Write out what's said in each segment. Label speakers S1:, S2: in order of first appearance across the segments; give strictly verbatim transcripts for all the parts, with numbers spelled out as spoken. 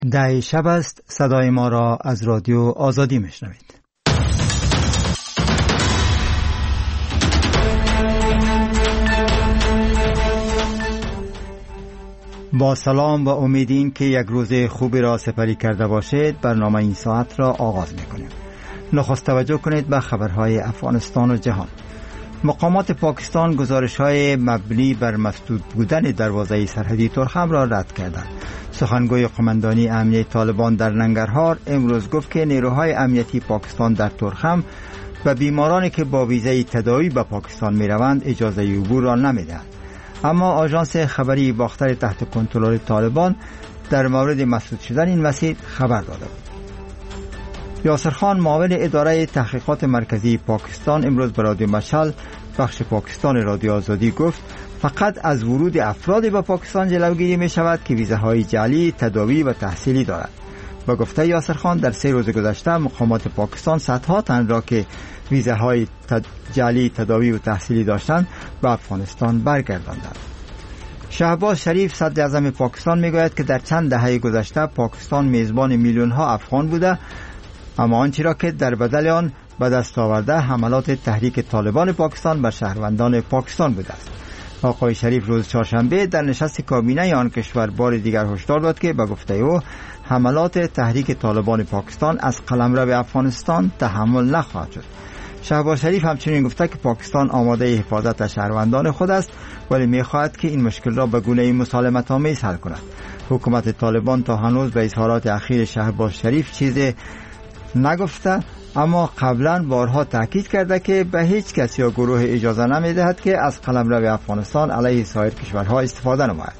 S1: ده شب است. صدای ما را از رادیو آزادی میشنوید. با سلام و امید این که یک روز خوبی را سپری کرده باشید، برنامه این ساعت را آغاز میکنیم. نخست توجه کنید به خبرهای افغانستان و جهان. مقامات پاکستان گزارش‌های مبنی بر مسدود بودن دروازه سرحدی ترخم را رد کردند. سخنگوی قماندانی امنیتی طالبان در ننگرهار امروز گفت که نیروهای امنیتی پاکستان در ترخم و بیمارانی که با ویزای تداوی به پاکستان می‌روند اجازه عبور را نمی‌دهند. اما آژانس خبری باختر تحت کنترل طالبان در مورد مسدود شدن این مسیر خبر داده بود. یاسر خان معاون اداره تحقیقات مرکزی پاکستان امروز به رادیو مشعل بخش پاکستان رادیو آزادی گفت فقط از ورود افرادی به پاکستان جلوگیری می شود که ویزاهای جعلی تداوی و تحصیلی دارند. با گفته یاسر خان در سه روز گذشته مقامات پاکستان صدها تن را که ویزاهای تد... جعلی تداوی و تحصیلی داشتند به افغانستان برگرداندند. شهباز شریف صدر اعظم پاکستان می گوید که در چند دهه گذشته پاکستان میزبان میلیون ها افغان بوده، اما آنچه را که در بدل آن به دست آورده حملات تحریک طالبان پاکستان بر شهروندان پاکستان بوده است. آقای شریف روز چهارشنبه در نشست کابینه آن کشور بار دیگر هشدار داد که به گفته او حملات تحریک طالبان پاکستان از قلمرو افغانستان تحمل نخواهد شد. شهباز شریف همچنین گفته که پاکستان آماده حفاظت از شهروندان خود است، ولی می‌خواهد که این مشکل را به گونه‌ای مسالمت‌آمیز حل کند. حکومت طالبان تا هنوز به اظهارات اخیر شهباز شریف چیزی نگفته، اما قبلا بارها تاکید کرده که به هیچ کس یا گروه اجازه نمی‌دهد که از قلمرو افغانستان علیه سایر کشورها استفاده نماید.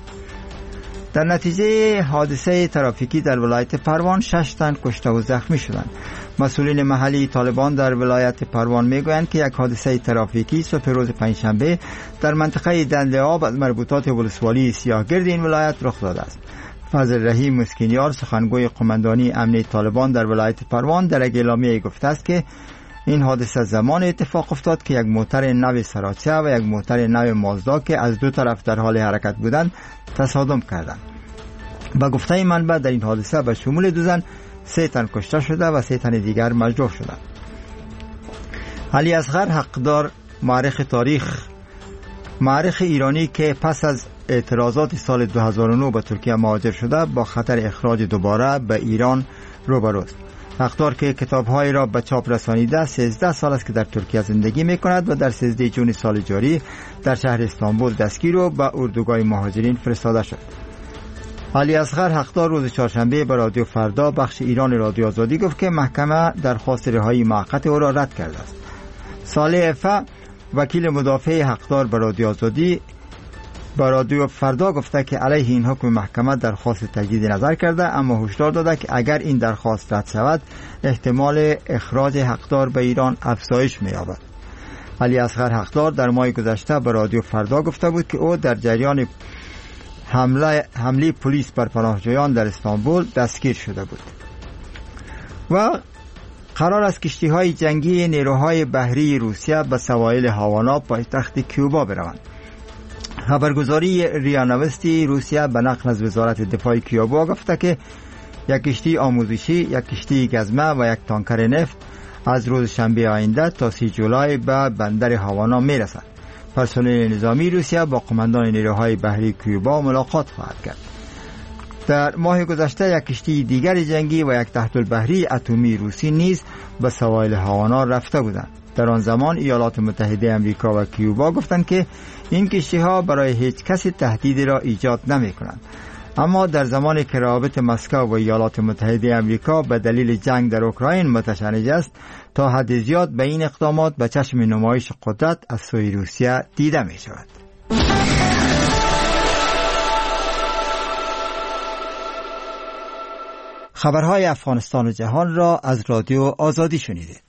S1: در نتیجه حادثه ترافیکی در ولایت پروان شش تن کشته و زخمی شدند. مسئولین محلی طالبان در ولایت پروان میگویند که یک حادثه ترافیکی صبح روز پنجشنبه در منطقه دنده آب از مربوطات ولسوالی سیاهگرد این ولایت رخ داده است. فضل رحیم مسکینیار سخنگوی قماندانی امنیتی طالبان در ولایت پروان در یک اعلامیه گفته است که این حادثه زمان اتفاق افتاد که یک موتر نو سراچه و یک موتر نو مازدا که از دو طرف در حال حرکت بودند تصادم کردند. با گفته منبع در این حادثه به شمول دو زن سه تن کشته شده و سه تن دیگر مجروح شدند. علی اصغر حقدار مورخ تاریخ مورخ ایرانی که پس از اعتراضات سال دو هزار و نه به ترکیه مهاجر شده با خطر اخراج دوباره به ایران روبروست. حقدار که کتاب‌های را به چاپ رسانیده سیزده سال است که در ترکیه زندگی می‌کند و در سیزده ژوئن سال جاری در شهر استانبول دستگیر و به اردوگاه مهاجرین فرستاده شد. علی اصغر حقدار روز چهارشنبه به رادیو فردا بخش ایران رادیو آزادی گفت که محکمه درخواست رهایی موقت او را رد کرده است. صالح عفا وکیل مدافع حقدار به رادیو آزادی با رادیو فردا گفته که علیه این حکم محکمه درخواست تجدید نظر کرده، اما هشدار داده که اگر این درخواست رد شود احتمال اخراج حقدار به ایران افزایش می‌یابد. علی اصغر حقدار در ماه گذشته به رادیو فردا گفته بود که او در جریان حمله حمله پلیس بر پناهجویان در استانبول دستگیر شده بود و قرار است کشتی‌های جنگی نیروهای بحری روسیه به سواحل هاوانا پایتخت کیوبا بروند. خبرگزاری ریا نوستی روسیه به نقل از وزارت دفاع کیوبا گفته که یک کشتی آموزشی، یک کشتی گزمه و یک تانکر نفت از روز شنبه آینده تا سی جولای به بندر هاوانا میرسند. پرسنل نظامی روسیه با قماندان نیروهای بحری کیوبا ملاقات خواهد کرد. در ماه گذشته یک کشتی دیگر جنگی و یک تحت البحری اتمی روسی نیز به سواحل هاوانا رفته بودند. در آن زمان ایالات متحده آمریکا و کیوبا گفتند که این کشتی‌ها برای هیچ کسی تهدیدی را ایجاد نمی‌کنند. اما در زمانی که روابط مسکو و ایالات متحده آمریکا به دلیل جنگ در اوکراین متشنج است، تا حد زیاد به این اقدامات به چشم نمایش قدرت از سوی روسیه دیده می‌شود. خبرهای افغانستان و جهان را از رادیو آزادی شنیدید.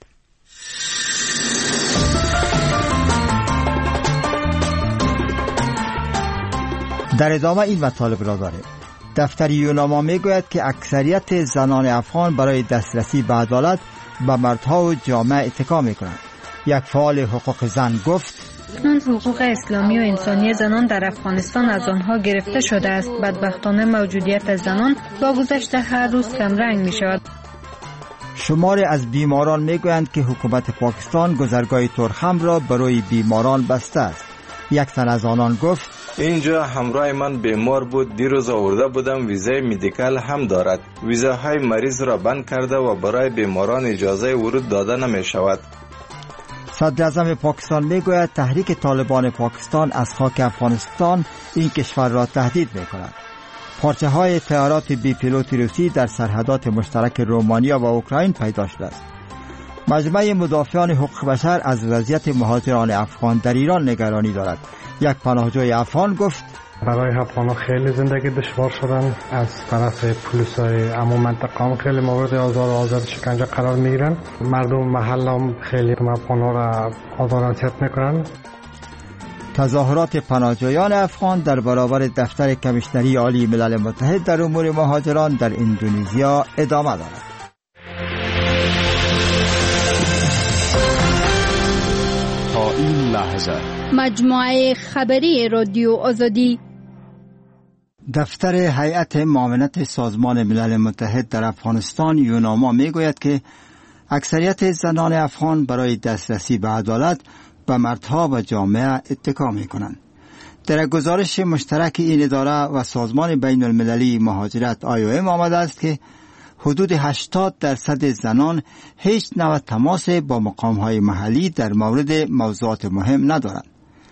S1: در ادامه این مطالب را داریم. دفتر یوناما میگوید که اکثریت زنان افغان برای دسترسی به عدالت به مردها و جامعه اتکا میکنند. یک فعال حقوق زن گفت
S2: اکنون حقوق اسلامی و انسانی زنان در افغانستان از آنها گرفته شده است. بدبختانه موجودیت زنان با گذشت هر روز کم رنگ می شود.
S1: شماری از بیماران می گویند که حکومت پاکستان گذرگاه ترخم را برای بیماران بسته است. یک تن از آنان گفت:
S3: اینجا همراه من بیمار بود، دیروز آورده بودم، ویزای مدیکال هم دارد. ویزاهای مریض را بند کرده و برای بیماران اجازه ورود داده نمی شود.
S1: صدر اعظم پاکستان می گوید تحریک طالبان پاکستان از خاک افغانستان این کشور را تهدید می کند. پارچه های طیارات بی پیلوت روسی در سرحدات مشترک رومانیا و اوکراین پیدا شده است. مجمع مدافعان حقوق بشر از وضعیت مهاجران افغان در ایران نگرانی دارد. یک پناهجوی افغان گفت:
S4: برای افغان‌ها خیلی زندگی دشوار شدن. از طرف پلیس‌های عموم منطقه هم خیلی مورد آزار و آزار شکنجه قرار میگیرن. مردم محل هم خیلی افغان‌ها را آزار و اذیت میکنن.
S1: تظاهرات پناهجویان افغان در برابر دفتر کمیشنری عالی ملل متحد در امور مهاجران در اندونزیا ادامه دارد.
S5: تا این لحظه
S6: مجموعه خبری رادیو آزادی.
S1: دفتر هیئت معاونت سازمان ملل متحد در افغانستان یوناما میگوید که اکثریت زنان افغان برای دسترسی به عدالت به مردها و جامعه اتکا میکنند. در گزارش مشترک این اداره و سازمان بین المللی مهاجرت آی او ام آمده است که حدود هشتاد درصد زنان هیچ نوع تماس با مقام‌های محلی در مورد موضوعات مهم ندارند.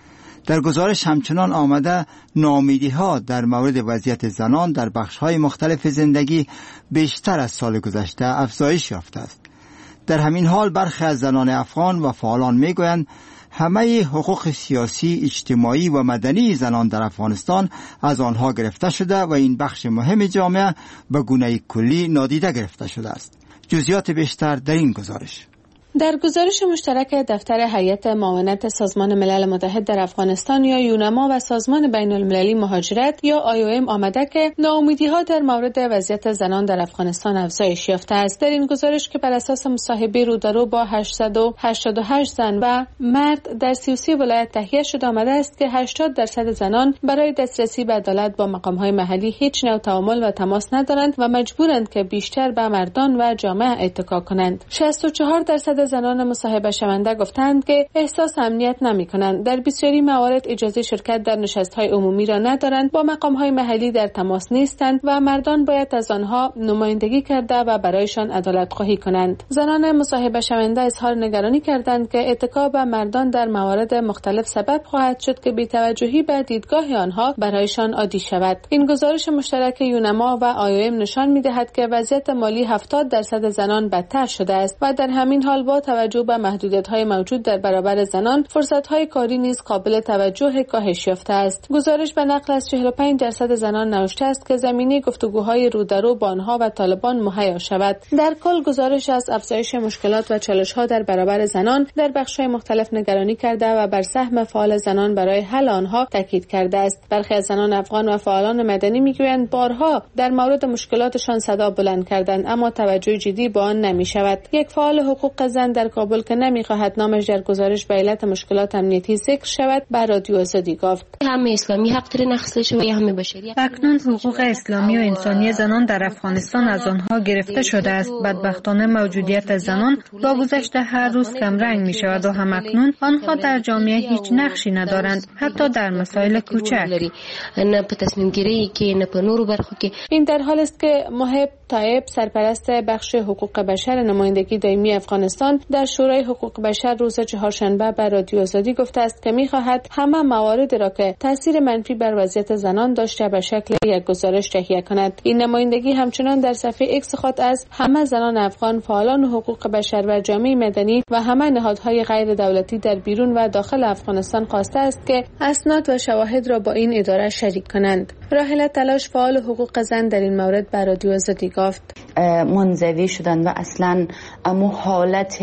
S1: در گزارش همچنان آمده ناامیدی‌ها در مورد وضعیت زنان در بخش‌های مختلف زندگی بیشتر از سال گذشته افزایش یافته است. در همین حال برخی از زنان افغان و فعالان می‌گویند همه حقوق سیاسی، اجتماعی و مدنی زنان در افغانستان از آنها گرفته شده و این بخش مهم جامعه به گونه کلی نادیده گرفته شده است. جزئیات بیشتر در این گزارش.
S7: در گزارش مشترک دفتر هیئت معاونت سازمان ملل متحد در افغانستان یا یونما و سازمان بین المللی مهاجرت یا آی او ام آمده که ناامیدی‌ها در مورد وضعیت زنان در افغانستان افزایش یافته است. در این گزارش که بر اساس مصاحبه رو در رو با هشتصد و هشتاد و هشت زن و مرد در سی و سه ولایت تهیه شده آمده است که هشتاد درصد زنان برای دسترسی به عدالت با مقام‌های محلی هیچ نوع تعامل و تماس ندارند و مجبورند که بیشتر به مردان و جامعه اتکا کنند. شصت و چهار درصد زنان مصاحبه شونده گفتند که احساس امنیت نمی کنند. در بسیاری موارد اجازه شرکت در نشست‌های عمومی را ندارند، با مقام‌های محلی در تماس نیستند و مردان باید از آنها نمایندگی کرده و برایشان عدالت خواهی کنند. زنان مصاحبه شونده اظهار نگرانی کردند که اتکا به مردان در موارد مختلف سبب خواهد شد که بی‌توجهی به دیدگاه آنها برایشان عادی شود. این گزارش مشترک یونما و آی او ام نشان می‌دهد که وضعیت مالی هفتاد درصد زنان بدتر شده است و در همین حال با توجه به محدودیت‌های موجود در برابر زنان، فرصت‌های کاری نیز قابل توجه کاهش یافته است. گزارش به نقل از چهل و پنج درصد زنان نوشته است که زمینه گفتگوهای رو در رو با آنها و طالبان مهیا شود. در کل گزارش از افزایش مشکلات و چالش‌ها در برابر زنان در بخش‌های مختلف نگرانی کرده و بر سهم فعال زنان برای حل آنها تاکید کرده است. برخی از زنان افغان و فعالان مدنی می‌گویند بارها در مورد مشکلاتشان صدا بلند کردند اما توجه جدی به آن نمی‌شود. یک فعال حقوق زن در کابل که نمی‌خواهد نامش در گزارش به علت مشکلات امنیتی ذکر شود به رادیو آزادی گفت:
S8: همه اسلامی حق داره نقض شده و همه بشری.
S2: اکنون حقوق اسلامی و انسانی زنان در افغانستان از آنها گرفته شده است. بدبختانه موجودیت زنان با گذشت هر روز کم رنگ می شود و همکنون آنها در جامعه هیچ نقشی ندارند، حتی در مسائل کوچک.
S8: نه په تصمیم گیری کې نه په نورو برخو کې.
S7: این در حال است که محب طایب سرپرست بخش حقوق بشر نمایندگی دائمی افغانستان در شورای حقوق بشر روز چهارشنبه به رادیو آزادی گفته است که می‌خواهد همه مواردی را که تاثیر منفی بر وضعیت زنان داشته به شکل یک گزارش تهیه کند. این نمایندگی همچنان در صفحه ایکس خود از همه زنان افغان، فعالان حقوق بشر و جامعه مدنی و همه نهادهای غیر دولتی در بیرون و داخل افغانستان خواسته است که اسناد و شواهد را با این اداره شریک کنند. راحله تلاش فعال حقوق زن در این مورد به رادیو آزادی گفت:
S9: منزوی شدن و اصلا امو حالت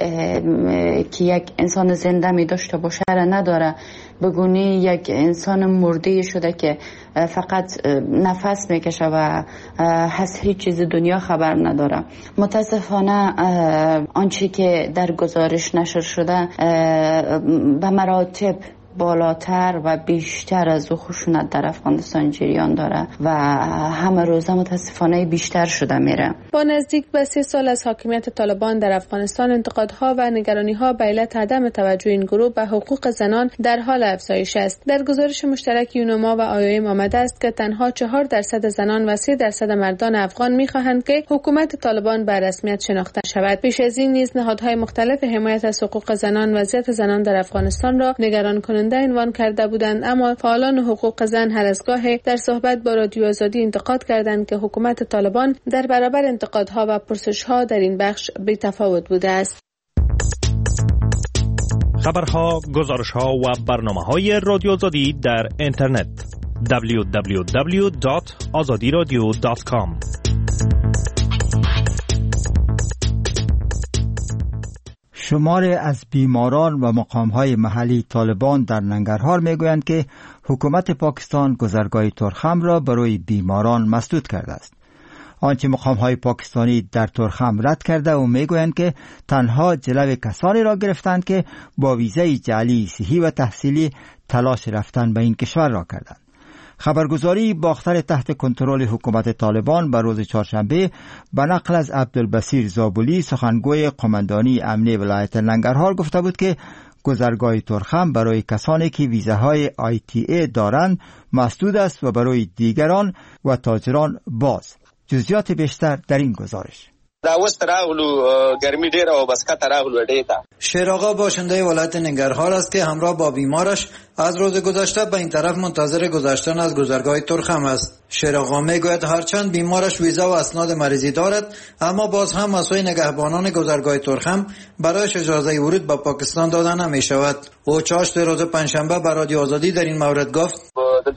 S9: که یک انسان زنده می داشته باشه را نداره، بگونه یک انسان مرده شده که فقط نفس میکشه و از هیچ چیز دنیا خبر نداره. متاسفانه آنچه که در گزارش نشر شده به مراتب بالاتر و بیشتر از او خشونت در افغانستان جریان داره و همه روزه متاسفانه بیشتر شده میره.
S7: با نزدیک به سه سال از حاکمیت طالبان در افغانستان، انتقادها و نگرانی‌ها به علت عدم توجه این گروه به حقوق زنان در حال افزایش است. در گزارش مشترک یونما و آیوئم آمده است که تنها چهار درصد زنان و سه درصد مردان افغان می‌خواهند که حکومت طالبان به رسمیت شناخته شود. پیش از این نیز نهادهای مختلف حمایت از حقوق زنان وضعیت زنان در افغانستان را نگران کننده عنوان کرده بودند، اما فعالان حقوق زن هر از گاهی در صحبت با رادیو آزادی انتقاد کردند که حکومت طالبان در برابر انتقادها و پرسش‌ها در این بخش بی‌تفاوت بوده است.
S10: خبرها، گزارش‌ها و برنامه‌های رادیو آزادی در اینترنت دبلیو دبلیو دبلیو دات آزادی رادیو دات کام.
S1: شماری از بیماران و مقام‌های محلی طالبان در ننگرهار میگویند که حکومت پاکستان گذرگاه ترخم را برای بیماران مسدود کرده است. آنچه مقام‌های پاکستانی در ترخم رد کرده و میگویند که تنها جلو کسانی را گرفتند که با ویزای جعلی صحی و تحصیلی تلاش رفتن به این کشور را کردند. خبرگزاری باختر تحت کنترل حکومت طالبان به روز چهارشنبه به نقل از عبدالبصیر زابلی، سخنگوی قماندانی امنی ولایت ننگرهار، گفته بود که گذرگاه ترخم برای کسانی که ویزاهای آی تی ای دارند مسدود است و برای دیگران و تاجران باز. جزئیات بیشتر در این گزارش.
S11: گرمی ډیره او بس کته راغلو ډیتا.
S12: شیر آقا باشنده ولایت ننگرهار است که همراه با بیمارش از روز گذشته به این طرف منتظر گذشتن از گذرگاه ترخم است. شیر آقا میگوید هرچند بیمارش ویزا و اسناد مریضی دارد، اما باز هم از سوی نگهبانان گذرگاه ترخم برایش اجازه ورود به پاکستان داده نمی شود. او چاشت روز پنجشنبه به رادیو آزادی در این مورد گفت: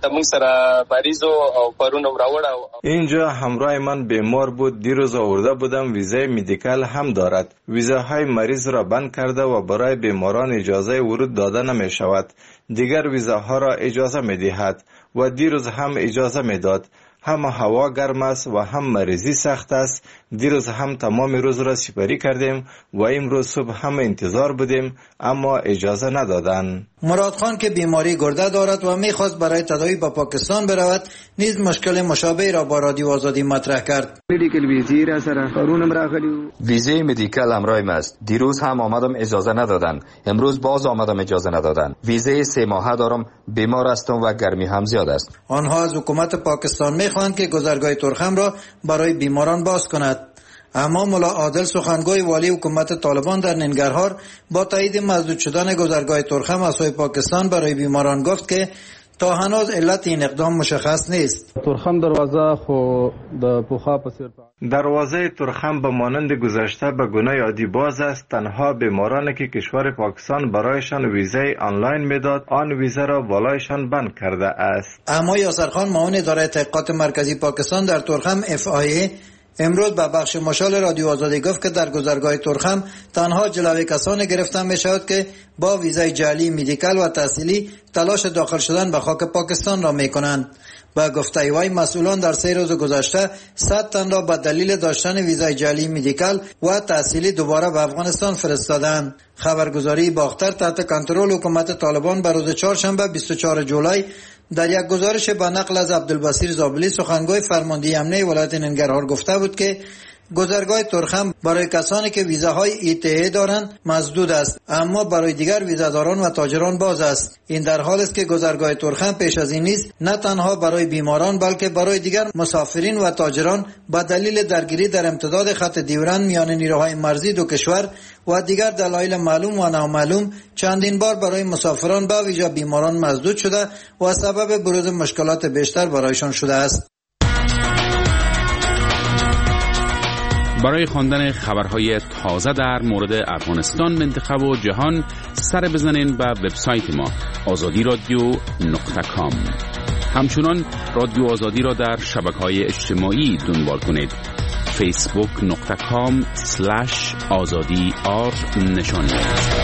S3: اینجا همراه من بیمار بود، دیروز آورده بودم، ویزای مدیکال هم دارد. ویزاهای مریض را بند کرده و برای بیماران اجازه ورود داده نمی شود. دیگر ویزاها را اجازه می دهد و دیروز هم اجازه می داد. هم هوا گرم است و هم مریضی سخت است. دیروز هم تمام روز را سپری کردیم و امروز صبح هم انتظار بودیم، اما اجازه ندادند.
S12: مراد خان که بیماری گرده دارد و میخواست برای تداوی به پاکستان برود، نیز مشکل مشابه را با رادیو آزادی مطرح کرد.
S13: ویزه مدیکال همراهم است. دیروز هم آمدم اجازه ندادن، امروز باز آمدم اجازه ندادن. ویزه سه ماهه دارم، بیمار هستم و گرمی هم زیاد است.
S12: آنها از حکومت پاکستان میخواهند که گذرگاه ترخم را برای بیماران باز کند. اما ملا عادل، سخنگوی والی حکومت طالبان در ننگرهار، با تایید مسدود شدن گذرگاه ترخم از سوی پاکستان برای بیماران گفت که تا هنوز علت این اقدام مشخص نیست.
S14: ترخم دروازه خو د پوخا پسیر
S3: دروازه ترخم به مانند گذشته به گونه عادی باز است. تنها بیمارانی که کشور پاکستان برایشان ویزای آنلاین میداد، آن ویزا را بالایشان بند کرده است.
S12: اما یاسر خان، معاون اداره تحقیقات مرکزی پاکستان در ترخم اف آی ای، امروز به بخش مشال رادیو آزادی گفت که در گذرگاه ترخم تنها جلوه کسانی گرفتن می شود که با ویزای جعلی مدیکال و تحصیلی تلاش داخل شدن به خاک پاکستان را می کنند. با گفته وی، مسئولان در سه روز گذشته صد تن را به دلیل داشتن ویزای جعلی مدیکال و تحصیلی دوباره به افغانستان فرستادند. خبرگزاری باختر تحت کنترل حکومت طالبان به روز چهارشنبه بیست و چهارم جولای در یک گزارش با نقل از عبدالبصیر زابلی، سخنگوی فرماندهی امنی ولایت ننگرهار، گفته بود که گذرگاه ترخم برای کسانی که ویزاهای ای تی ای دارند مسدود است، اما برای دیگر ویزاداران و تاجران باز است. این در حالی است که گذرگاه ترخم پیش از این نیز نه تنها برای بیماران بلکه برای دیگر مسافرین و تاجران به دلیل درگیری در امتداد خط دیورند میان نیروهای مرزی دو کشور و دیگر دلایل معلوم و نامعلوم چندین بار برای مسافران به ویژه بیماران مسدود شده و سبب بروز مشکلات بیشتر برایشان شده است.
S5: برای خواندن خبرهای تازه در مورد افغانستان، منطقه و جهان، سر بزنین به وبسایت ما آزادی رادیو نقطه کام. همچنان رادیو آزادی را در شبکه‌های اجتماعی دنبال کنید. فیسبوک نقطه کام سلش آزادی آر نشانی.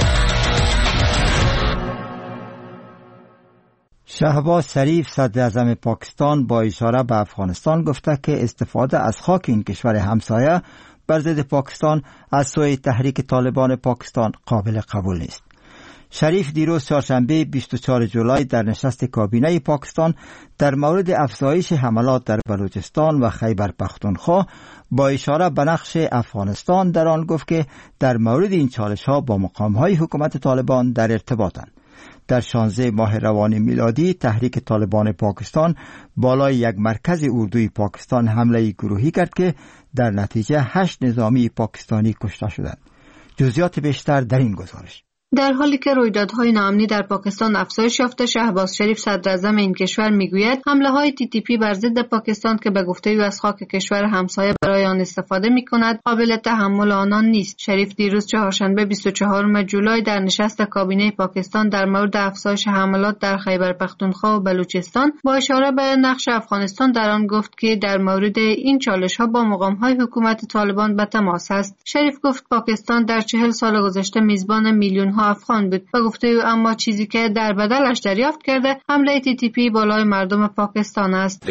S1: شهباز شریف، صدر اعظم پاکستان، با اشاره به افغانستان گفته که استفاده از خاک این کشور همسایه بر ضد پاکستان از سوی تحریک طالبان پاکستان قابل قبول نیست. شریف دیروز چهارشنبه بیست و چهارم جولای در نشست کابینه پاکستان در مورد افزایش حملات در بلوچستان و خیبر پختونخوا با اشاره به نقش افغانستان در آن گفت که در مورد این چالش ها با مقام های حکومت طالبان در ارتباطند. در شانزده ماه روان میلادی تحریک طالبان پاکستان بالای یک مرکز اردوی پاکستان حمله گروهی کرد که در نتیجه هشت نظامی پاکستانی کشته شدند. جزئیات بیشتر در این گزارش.
S2: در حالی که رویدادهای ناامنی در پاکستان افزایش یافته، شهباز شریف صدر اعظم این کشور میگوید حمله های تی تی پی بر ضد پاکستان که به گفته او از خاک کشور همسایه برای آن استفاده میکند قابل تحمل آنان نیست. شریف دیروز چهارشنبه بیست و چهارم جولای در نشست کابینه پاکستان در مورد افزایش حملات در خیبر پختونخوا و بلوچستان با اشاره به نقش افغانستان در آن گفت که در مورد این چالش ها با مقام های حکومت طالبان به تماس است. شریف گفت پاکستان در چهل سال گذشته میزبان میلیون ها افغان بود و گفته او اما چیزی که در بدلش دریافت کرده حمله تی تی پی بالای مردم پاکستان است.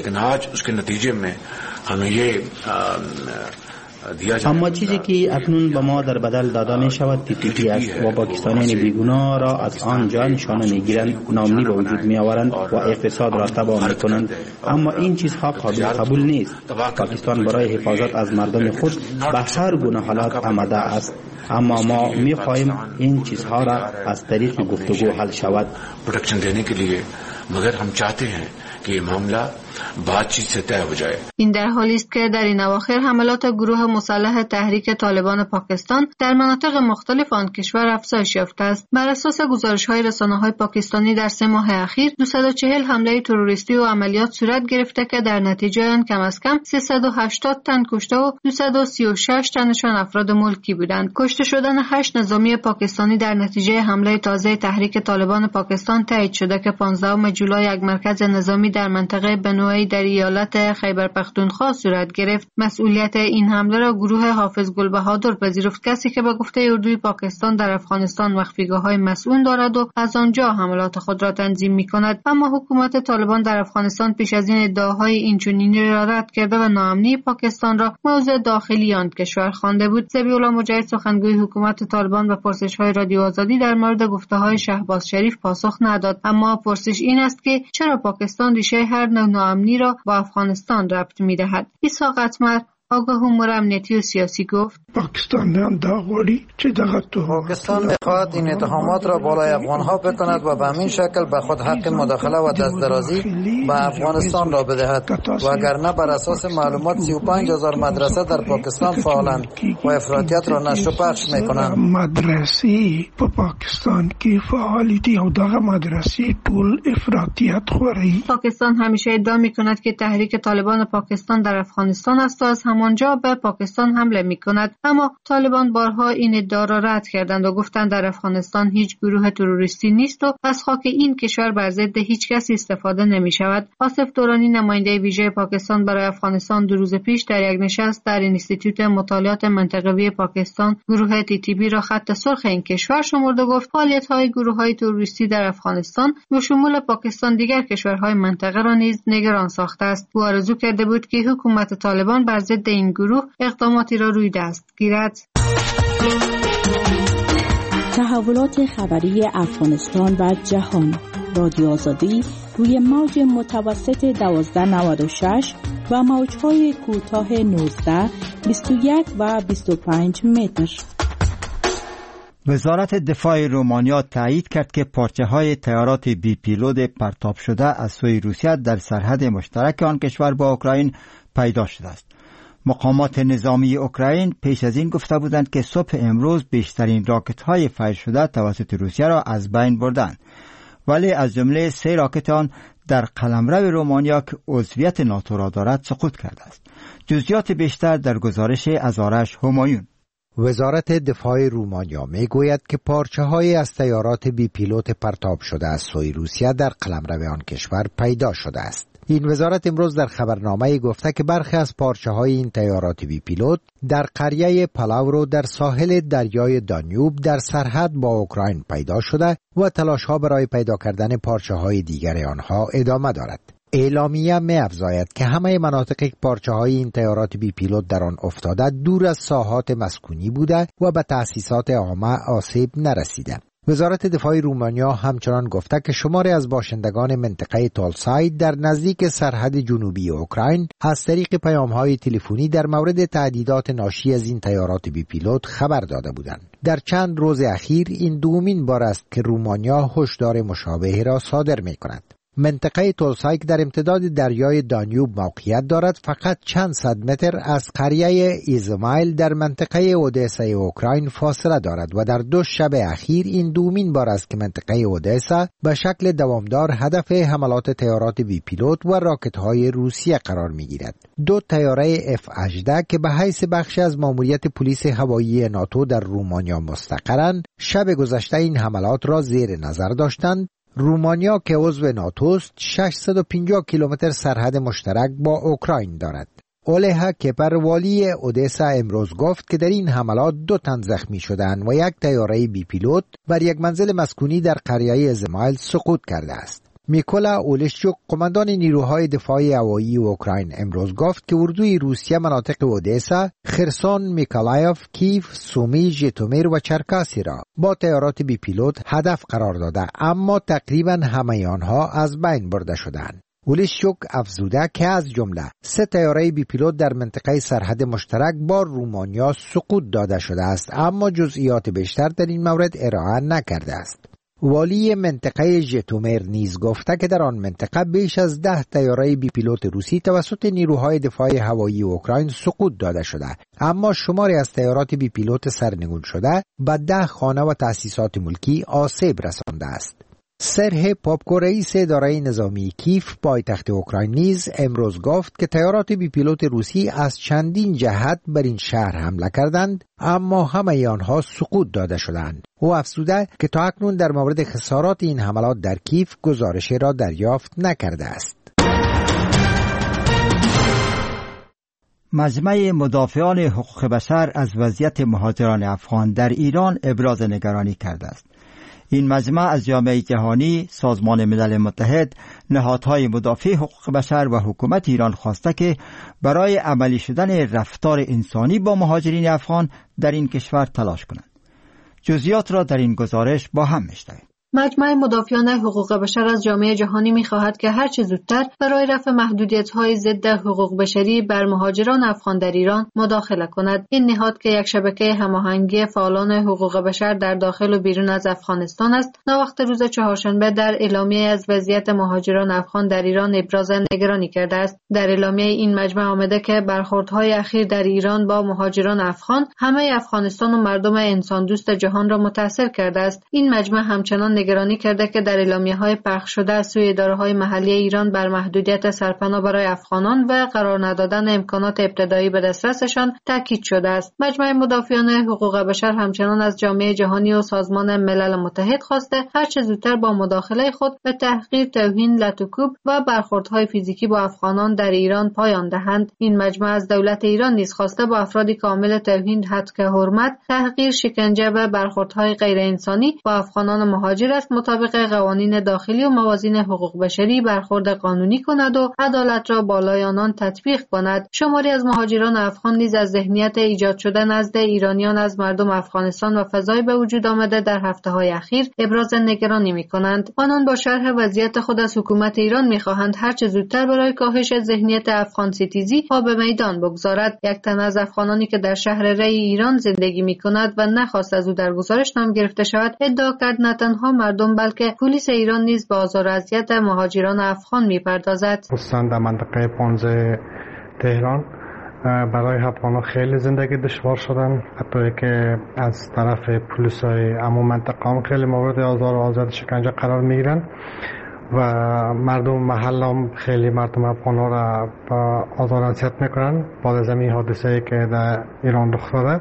S15: اما چیزی که اکنون به ما در بدل داده می شود تی تی پی است و پاکستانیان بیگناه را از آنجا نشانه می گیرند، ناامنی به وجود می آورند و اقتصاد را تباه می کنند. اما این چیزها قابل قبول نیست. پاکستان برای حفاظت از مردم خود به هر گونه حالات آماده است، اما ما می خواهیم این چیزها را از طریق گفتگو حل شود.
S16: प्रोटेक्शन देने के लिए मगर हम चाहते हैं कि ये मामला बातचीत से तय हो जाए.
S2: این در حالی است که در این اواخر حملات گروه مسلح تحریک طالبان پاکستان در مناطق مختلف آن کشور افزایش یافته است. بر اساس گزارش‌های رسانه‌های پاکستانی در سه ماه اخیر دویست و چهل حمله تروریستی و عملیات صورت گرفته که در نتیجه آن کم از کم سیصد و هشتاد تن کشته و دویست و سی و شش تنشان افراد ملکی بودند. کشته شدن هشت نظامی پاکستانی در نتیجه حمله تازه تحریک طالبان پاکستان تایید شده که پانزدهم جولای یک مرکز نظامی در منطقه بنوئی در ایالت خیبر پختونخوا صورت گرفت. مسئولیت این حمله را گروه حافظ گلبهادر پذیرفت، کسی که به گفته اردوی پاکستان در افغانستان مخفیگاه‌های مسئول دارد و از آنجا حملات خود را تنظیم می‌کند. اما حکومت طالبان در افغانستان پیش از این ادعاهای اینچنینی را رد کرده و ناامنی پاکستان را موضوع داخلی آن کشور خوانده بود. ذبیح‌الله مجاهد سخنگوی حکومت طالبان به پرسش‌های رادیو آزادی در مورد گفته‌های شهباز شریف پاسخ نداد، اما پرسش این است که چرا پاکستان ریشه هر نوع ناامنی را با افغانستان ربط می‌دهد. اسحاق اتمر آگاه امور امنیتی و سیاسی گفت
S17: پاکستان داغوری چه دغتو
S12: پاکستان میخواهد این اتهامات را بالای افغانها بکند و به همین شکل به خود حق مداخله و دستدرازی به افغانستان را بدهد و اگر نه بر اساس معلومات سی و پنج هزار مدرسه در پاکستان فعالند و افراطیت را نشر و پخش میکنند.
S17: مدرسه په پاکستان کې فعالیتی او دغه مدرسه ټول افراطیت خوري.
S2: پاکستان همیشه ادعا میکند که تحریک طالبان پاکستان در افغانستان است و از همانجا به پاکستان حمله میکند، اما طالبان بارها این ادعا را رد کردند و گفتند در افغانستان هیچ گروه تروریستی نیست و از خاک این کشور بر ضد هیچ کسی استفاده نمی شود. آصف دورانی نماینده ویژه پاکستان برای افغانستان دو روز پیش در یک نشست در اینستیتوت مطالعات منطقوی پاکستان گروه تی تی پی را خط سرخ این کشور شمرد و گفت فعالیت‌های گروه‌های تروریستی در افغانستان به شمول پاکستان دیگر کشورهای منطقه را نیز نگران ساخته است. او آرزو کرده بود که حکومت طالبان بر ضد این گروه اقداماتی را روی دست گیرد.
S18: تحولات خبری افغانستان و جهان. رادیو آزادی روی موج متوسط دوازده نود و شش و موج‌های کوتاه نوزده، بیست و یک و بیست و پنج متر.
S1: وزارت دفاع رومانیا تایید کرد که پارچه‌های طیارات بی پیلوت پرتاب شده از سوی روسیه در سرحد مشترک آن کشور با اوکراین پیدا شده است. مقامات نظامی اوکراین پیش از این گفته بودند که صبح امروز بیشترین راکت‌های فایر شده توسط روسیه را از بین بردند، ولی از جمله سه راکت آن در قلمرو رومانیا که عضویت ناتو را دارد سقوط کرده است. جزئیات بیشتر در گزارش از آرش همایون.
S19: وزارت دفاع رومانیا می گوید که پارچه‌های از طیارات بی پیلوت پرتاب شده از سوی روسیه در قلمرو آن کشور پیدا شده است. این وزارت امروز در خبرنامه گفته که برخی از پارچه‌های این طیارات بی پیلوت در قریه پالاورو در ساحل دریای دانیوب در سرحد با اوکراین پیدا شده و تلاش‌ها برای پیدا کردن پارچه‌های دیگر آنها ادامه دارد. اعلامیه می افزاید که همه مناطق که پارچه‌های این طیارات بی پیلوت در آن افتاده دور از ساحات مسکونی بوده و به تأسیسات عامه آسیب نرسیده. وزارت دفاع رومانیا همچنان گفته که شماری از باشندگان منطقه تولساید در نزدیک سرحد جنوبی اوکراین از طریق پیام‌های تلفنی در مورد تهدیدات ناشی از این طیارات بی پیلوت خبر داده بودند. در چند روز اخیر این دومین بار است که رومانیا هشدار مشابه را صادر می‌کند. منطقه تولسایک در امتداد دریای دانیوب موقعیت دارد، فقط چند صد متر از قریه ایزمایل در منطقه اودسا اوکراین فاصله دارد و در دو شب اخیر این دومین بار است که منطقه اودسا به شکل دوامدار هدف حملات طیارات بی پیلوت و راکت‌های روسیه قرار می‌گیرد. دو طیاره اف هجده که به حیث بخش از ماموریت پلیس هوایی ناتو در رومانیا مستقرند، شب گذشته این حملات را زیر نظر داشتند. رومانیا که عضو ناتوست ششصد و پنجاه کیلومتر سرحد مشترک با اوکراین دارد. اولها کپر والی اودسا امروز گفت که در این حملات دو تن زخمی شدند و یک طیاره بی پیلوت بر یک منزل مسکونی در قریه ازمایل سقوط کرده است. میکولا اولشچوک قماندان نیروهای دفاعی هوایی اوکراین امروز گفت که اردوی روسیه مناطق اودسا، خرسون، میکولایف، کیف، سومی، ژیتومیر و چرکاسی را با طیارات بی پیلوت هدف قرار داده، اما تقریبا همه آنها از بین برده شدند. اولشچوک افزوده که از جمله سه طیاره بی پیلوت در منطقه سرحد مشترک با رومانیا سقوط داده شده است، اما جزئیات بیشتر در این مورد ارائه نکرده است. والی منطقه ژیتومیر نیز گفته که در آن منطقه بیش از ده طیاره بی پیلوت روسی توسط نیروهای دفاع هوایی اوکراین سقوط داده شده، اما شماری از طیارات بی پیلوت سرنگون شده به ده خانه و تأسیسات ملکی آسیب رسانده است. سرهی پاپکو رئیس اداره نظامی کیف پایتخت اوکراین نیز امروز گفت که طیارات بی پیلوت روسی از چندین جهت بر این شهر حمله کردند، اما همه آنها سقوط داده شدند. او افزوده که تا اکنون در مورد خسارات این حملات در کیف گزارشی را دریافت نکرده است.
S1: مجمع مدافعان حقوق بشر از وضعیت مهاجران افغان در ایران ابراز نگرانی کرده است. این مجمع از جامعه جهانی، سازمان ملل متحد، نهادهای مدافع حقوق بشر و حکومت ایران خواسته که برای عملی شدن رفتار انسانی با مهاجرین افغان در این کشور تلاش کنند. جزئیات را در این گزارش با هم میشنویم.
S2: مجمع مدافعان حقوق بشر از جامعه جهانی می‌خواهد که هر چه زودتر برای رفع محدودیت‌های ضد حقوق بشری بر مهاجران افغان در ایران مداخله کند. این نهاد که یک شبکه هماهنگی فعالان حقوق بشر در داخل و بیرون از افغانستان است، ناوقت روز چهارشنبه در اعلامیه از وضعیت مهاجران افغان در ایران ابراز نگرانی کرده است. در اعلامیه این مجمع آمده که برخوردهای اخیر در ایران با مهاجران افغان همه افغانستان و مردم انسان دوست جهان را متاثر کرده است. این مجمع همچنان نگرانی کرده که در اعلامیه‌های پخش شده از سوی اداره‌های محلی ایران بر محدودیت سرپناه برای افغانان و قرار ندادن امکانات ابتدایی به دسترسشان تاکید شده است. مجمع مدافعان حقوق بشر همچنان از جامعه جهانی و سازمان ملل متحد خواسته هر چه زودتر با مداخله خود به تحقیر، توهین، لطوکوب و برخوردهای فیزیکی با افغانان در ایران پایان دهند. این مجمع از دولت ایران نیز خواسته با افرادی کامل توهین، هتک حرمت، تحقیر، شکنجه و برخوردهای غیر انسانی با افغانان مهاجر است مطابق قوانین داخلی و موازین حقوق بشری برخورد قانونی کند و عدالت را بالای آنان تطبیق کند. شماری از مهاجران افغان نیز از ذهنیت ایجاد شده نزد ایرانیان از مردم افغانستان و فضای به وجود آمده در هفته‌های اخیر ابراز نگرانی می‌کنند. آنان با شرح وضعیت خود از حکومت ایران می‌خواهند هر چه زودتر برای کاهش ذهنیت افغان ستیزی پا به میدان بگذارد. یک تن از افغانانی که در شهر ری ایران زندگی می‌کند و نخواست از او در گزارش نام گرفته شود، ادعا کرد نه تنها مردم بلکه پلیس ایران نیز به آزار و اذیت مهاجران افغان می‌پردازد.
S4: خصوصا در منطقه پانزده تهران برای افغان‌ها خیلی زندگی دشوار شدن، حتی که از طرف پلیس‌های عموم منطقه هم خیلی مورد آزار و آزار شکنجه قرار می‌گیرن و مردم محل هم خیلی مردم افغان‌ها را آزار و اذیت می‌کنن بعد از این حادثه‌ای که در ایران رخ داده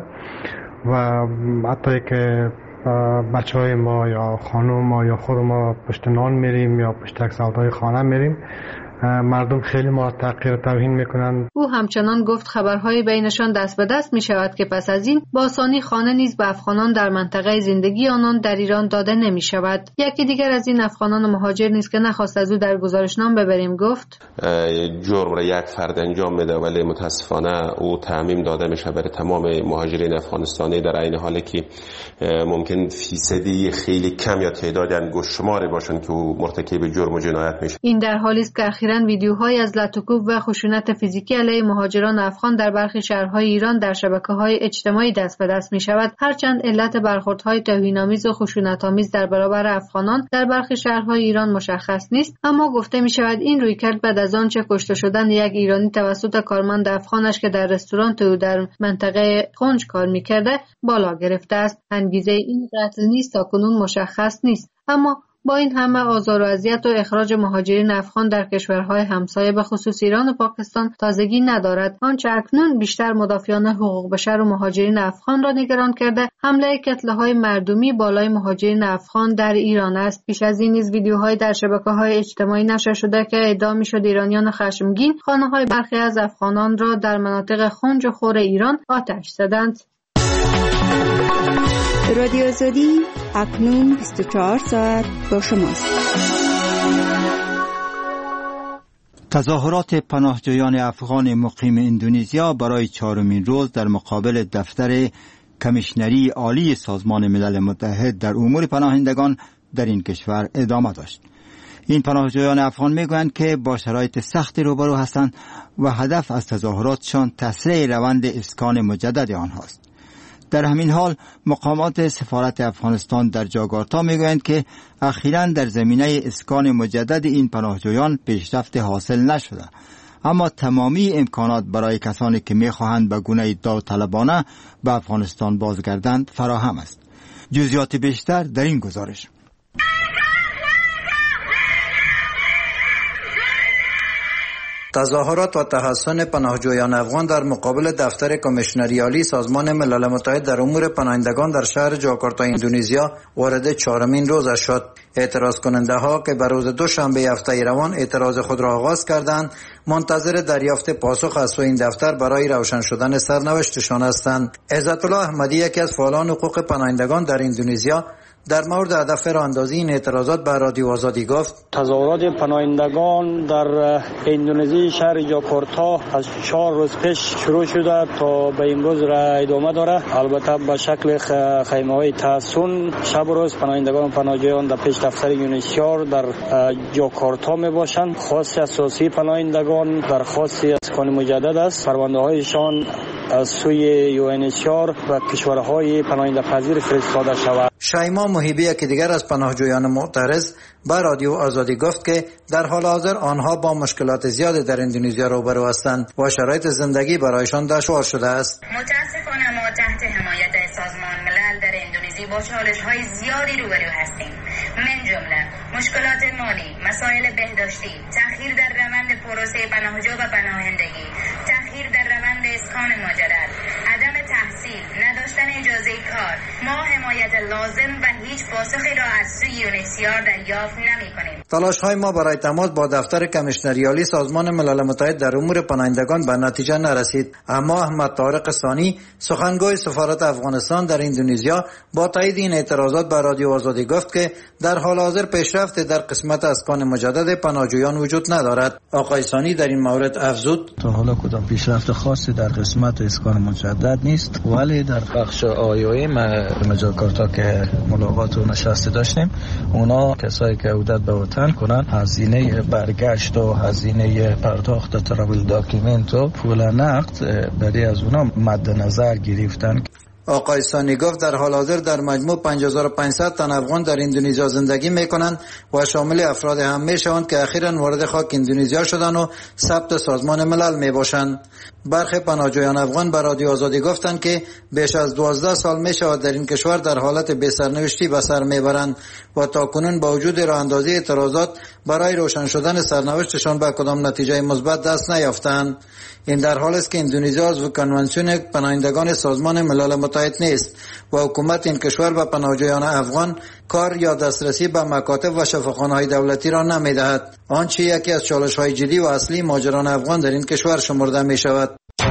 S4: و حتی که بچه های ما یا خانم ما یا خود ما پشت نان میریم یا پشت یک سودای خانه میریم، مردم خیلی ما تحقیر توهین میکنند.
S2: او همچنان گفت خبرهای بینشان دست به دست می شود که پس از این با آسانی خانه نیز به افغانان در منطقه زندگی آنان در ایران داده نمی شود. یکی دیگر از این افغانان مهاجر نیز که نخواست از او در گزارشنامه ببریم گفت
S20: جرم را یک فرد انجام میده ولی متاسفانه او تعمیم داده میشه برای تمام مهاجرین افغانستانی، در عین حالی که ممکن فیصدی خیلی کم یا تعداد انگشت شماری باشن که او مرتکب جرم و جنایت میشه.
S2: این در حالی است که اخیراً ویدیوهای از لطوکوب و خشونت فیزیکی علیه مهاجران افغان در برخی شهرهای ایران در شبکه‌های اجتماعی دست به دست می‌شود. هرچند علت برخوردهای توهین‌آمیز و خشونت‌آمیز در برابر افغانان در برخی شهرهای ایران مشخص نیست، اما گفته می‌شود این رویکرد بعد از آنچه کشته شدن یک ایرانی توسط کارمند افغانش که در رستوران او در منطقه خنج کار می‌کرده بالا گرفته است. انگیزه این قتل نیز تاکنون مشخص نیست، اما با این همه آزار و اذیت و اخراج مهاجرین افغان در کشورهای همسایه به خصوص ایران و پاکستان تازگی ندارد. آنچه اکنون بیشتر مدافعان حقوق بشر و مهاجرین افغان را نگران کرده حمله کتله‌های مردمی بالای مهاجرین افغان در ایران است. پیش از این نیز ویدیوهای در شبکه‌های اجتماعی نشر شده که ادعا می‌شد ایرانیان خشمگین خانه‌های برخی از افغانان را در مناطق خنج و خور ایران آتش زدند.
S6: رادیو آزادی اکنون بیست و چهار ساعت با شماست.
S1: تظاهرات پناهجویان افغان مقیم اندونزیا برای چهارمین روز در مقابل دفتر کمیشنری عالی سازمان ملل متحد در امور پناهندگان در این کشور ادامه داشت. این پناهجویان افغان میگویند که با شرایط سختی روبرو هستند و هدف از تظاهراتشان تسریع روند اسکان مجدد آنهاست. در همین حال مقامات سفارت افغانستان در جاکارتا میگویند که اخیراً در زمینه اسکان مجدد این پناهجویان پیشرفت حاصل نشده، اما تمامی امکانات برای کسانی که میخواهند به گونه داوطلبانه به افغانستان بازگردند فراهم است. جزئیات بیشتر در این گزارش.
S12: تظاهرات و تحسن پناهجویان افغان در مقابل دفتر کمیشنری عالی سازمان ملل متحد در امور پناهندگان در شهر جاکارتا اندونزیا وارد چهارمین روزش شد. اعتراض کننده ها که به روز دوشنبه هفته روان اعتراض خود را آغاز کردند، منتظر دریافت پاسخ از سوی این دفتر برای روشن شدن سرنوشتشان هستند. عزت الله احمدی، یکی از فعالان حقوق پناهندگان در اندونزیا، در مورد هدف راهاندازی این اعتراضات به رادیو آزادی گفت:
S21: تظاهرات پناهندگان در اندونزی شهر جاکارتا از چهار روز پیش شروع شده تا به امروز را ادامه داره. البته به شکل خیمه های تحصن شب و روز پناهندگان و پناهجویان در پیش دفتر یونیسیار در جاکارتا می باشند. خواست اساسی پناهندگان درخواست اسکان مجدد است. پرونده هایشان از سوی یونیسیار و کشورهای پناهنده پذیر فرستاده شود.
S12: شایما محیبی که دیگر از پناهجویان معترض به رادیو آزادی گفت که در حال حاضر آنها با مشکلات زیادی در اندونزیا روبرو هستند و شرایط زندگی برایشان دشوار شده است.
S22: متاسفانه ما تحت حمایت سازمان ملل در اندونزی با چالش‌های زیادی روبرو هستیم، من جمله مشکلات مالی، مسائل بهداشتی، تأخیر در روند پروسه پناهجو و پناهندگی، تأخیر در روند اسکان مجدد، عدم تحصیل، نداشتن اجازه کار. ما حمایت لازم و هیچ پاسخی را از سوی یونیسیار دریافت نمی‌کنیم.
S12: تلاش‌های ما برای تماس با دفتر کمیشنری عالی سازمان ملل متحد در امور پناهندگان به نتیجه نرسید، اما احمد طارق ثانی، سخنگوی سفارت افغانستان در اندونزیا، با تایید این اعتراضات به رادیو آزادی گفت که در حال حاضر پیشرفت در قسمت اسکان مجدد پناهجویان وجود ندارد. آقای ثانی در این مورد افزود:
S23: تا حالا کدام پیشرفت خاصی در قسمت اسکان مجدد نیست، ولی در بخش آی او ام جاکارتا که ملاقات و نشستی داشتیم، اونا کسایی که عودت به وطن کنن هزینه برگشت و هزینه پرداخت تراول داکیومنت و پول نقد برای از اونا مد نظر گرفتن.
S12: آقای ثانی گفت در حال حاضر در مجموع پنج هزار و پانصد تن افغان در اندونزیا زندگی میکنند و شامل افراد هم میشوند که اخیراً وارد خاک اندونزیا شدند و ثبت سازمان ملل میباشند. برخی پناهجویان افغان به رادیو آزادی گفتند که بیش از دوازده سال می شود در این کشور در حالت بی سرنوشتی به سر میبرند و تاکنون با وجود راه اندازی اعتراضات برای روشن شدن سرنوشتشان به کدام نتیجه مثبت دست نیافتند. این در حالی است که اندونزی عضو کنوانسیون پناهندگان سازمان ملل متحد نیست و حکومت این کشور به پناهجویان افغان کار یا دسترسی به مکاتب و شفاخانه‌های دولتی را نمی‌دهد، آنچه یکی از چالش‌های جدی و اصلی مهاجران افغان در این کشور شمرده می‌شود.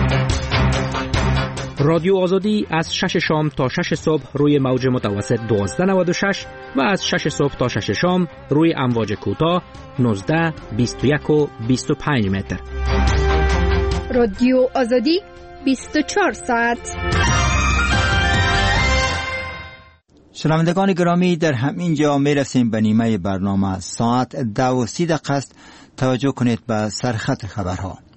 S7: رادیو آزادی از شش شام تا شش صبح روی موج متوسط دوازده نود و شش و از شش صبح تا شش شام روی امواج کوتاه نوزده، بیست و یک و بیست و پنج متر.
S8: رادیو آزادی بیست و چهار ساعت.
S1: شنوندگان گرامی، در همین جا می رسیم به نیمه برنامه. ساعت دو و سی دقیقه است. توجه کنید به سرخط خبرها.